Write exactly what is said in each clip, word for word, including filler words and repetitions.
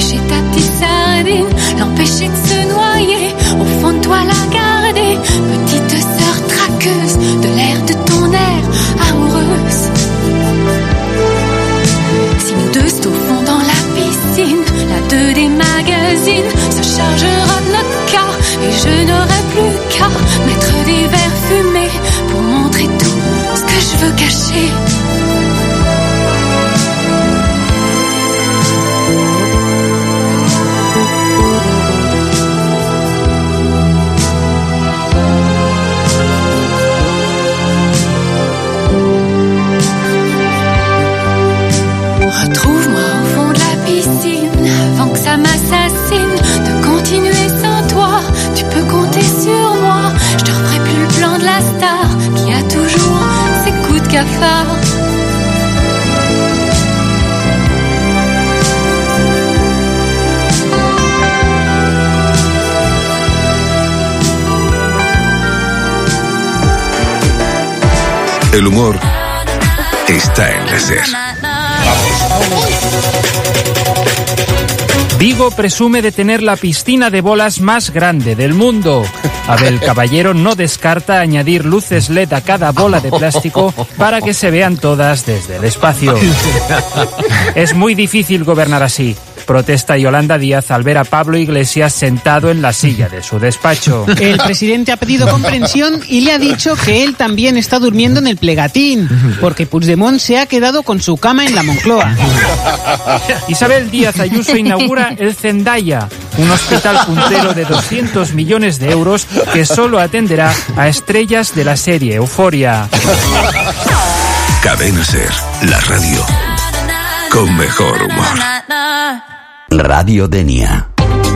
pêcher ta petite sardine, l'empêcher de se noyer, au fond de toi la garder, petite sœur traqueuse, de l'air de ton air amoureuse. Si nous deux c'est au fond dans la piscine, la deux des magazines se chargera de notre cas, et je n'aurai plus qu'à mettre des verres fumés pour montrer tout ce que je veux cacher. Retrouve-moi au fond de la piscine, avant que ça m'assassine, de continuer sans toi, tu peux compter sur moi, je te referai plus le plan de la star, qui a toujours ses coups de cafard. El humor está en la SER. Vigo presume de tener la piscina de bolas más grande del mundo. Abel Caballero no descarta añadir luces L E D a cada bola de plástico para que se vean todas desde el espacio. Es muy difícil gobernar así, protesta Yolanda Díaz al ver a Pablo Iglesias sentado en la silla de su despacho. El presidente ha pedido comprensión y le ha dicho que él también está durmiendo en el plegatín, porque Puigdemont se ha quedado con su cama en la Moncloa. Isabel Díaz Ayuso inaugura el Zendaya, un hospital puntero de doscientos millones de euros que solo atenderá a estrellas de la serie Euforia. Cadena SER, la radio con mejor humor. Radio Denia.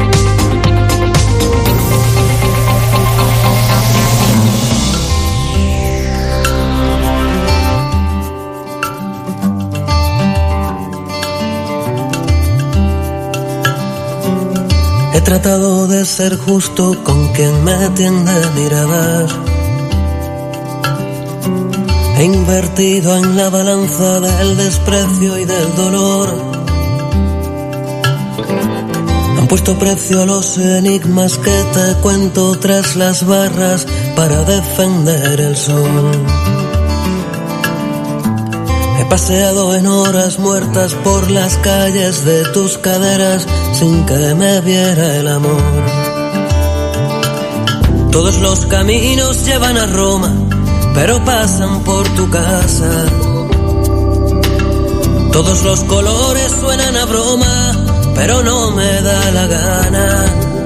He tratado de ser justo con quien me tiende a mirar. He invertido en la balanza del desprecio y del dolor. Han puesto precio a los enigmas que te cuento tras las barras para defender el sol. He paseado en horas muertas por las calles de tus caderas sin que me viera el amor. Todos los caminos llevan a Roma, pero pasan por tu casa. Todos los colores suenan a broma, pero no me da la gana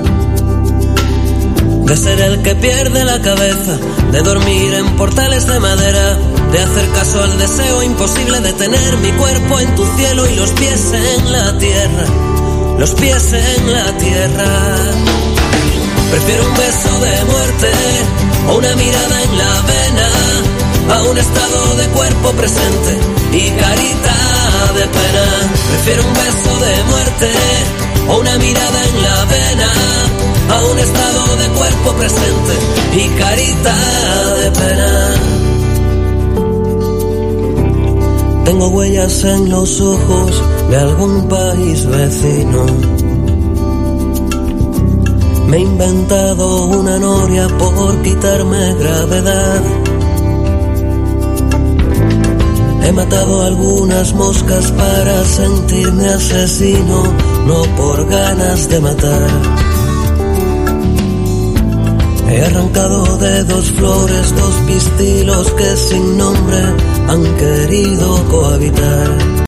de ser el que pierde la cabeza, de dormir en portales de madera, de hacer caso al deseo imposible de tener mi cuerpo en tu cielo y los pies en la tierra, los pies en la tierra. Prefiero un beso de muerte o una mirada en la vena a un estado de cuerpo presente y carita de pena. Prefiero un beso de muerte o una mirada en la vena a un estado de cuerpo presente y carita de pena. Tengo huellas en los ojos de algún país vecino. Me he inventado una noria por quitarme gravedad. He matado algunas moscas para sentirme asesino, no por ganas de matar. He arrancado de dos flores dos pistilos que sin nombre han querido cohabitar.